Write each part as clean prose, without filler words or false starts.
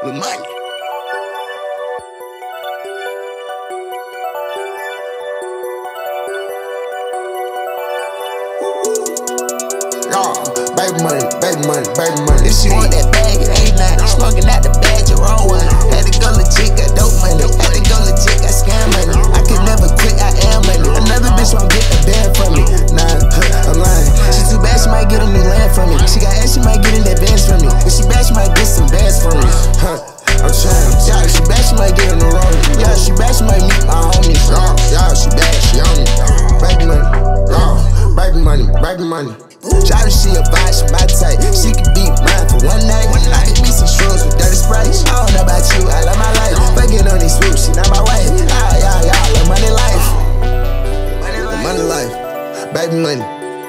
Lil Money. Baby money, baby money, baby money. If she want that bag, it ain't nothing. Smoking out the bag, you wrong one. Had to go legit, got dope money. Had to go legit, got scam money. I could never quit, I am money. Another bitch won't get the band from me. Nah, I'm lying. She too bad, she might get a new land from me. She got ass, she might get in that bands from me. If she bad, she might get some bands from me. I'm trying. Yeah, she bad, she might get in the road. Yeah, she bad, she might meet my homies. Yeah, she bad, she on me. Baby money, baby money, baby money. Try to she a vibe, she my type. She could be mine for one night. I could be some shrooms with dirty sprites. I don't know about you, I love my life. Fucking on these swoops, she not my wife. Yeah, love money life. Money life, baby money.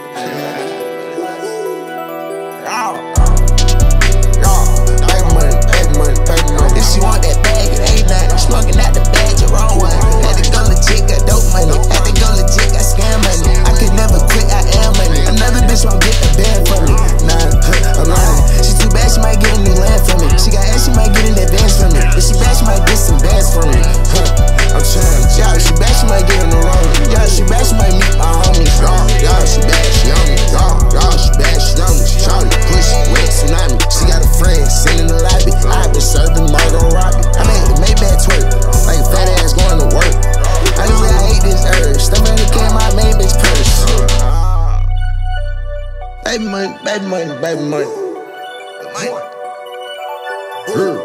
Baby money, baby money, baby money. If she want that bag, it ain't nothing. Smoking out the bag, you wrong one. Had to go legit, got dope money. Had to go legit, got scam money. I could never quit, I am money. Another bitch won't get the band from me. Nah, I'm lying. She too bad, she might get a new land from me. She got ass, she might get in that bands from me. If she bad, she might get some bands from me. I'm trying. Yeah, she bad, she might get in the road. Yeah, she bad, she might meet my homies. Yeah, she bad, she on me. Yeah, she bad, she on me. Shawty, push, wet, tsunami. She got a friend sitting in the lobby. I been serving murder robbie. I made the Maybach twerk, like a fat ass going to work. I just I hate this urge. Stuff in the can, my main bitch purse. Baby money, baby money, baby money. Money.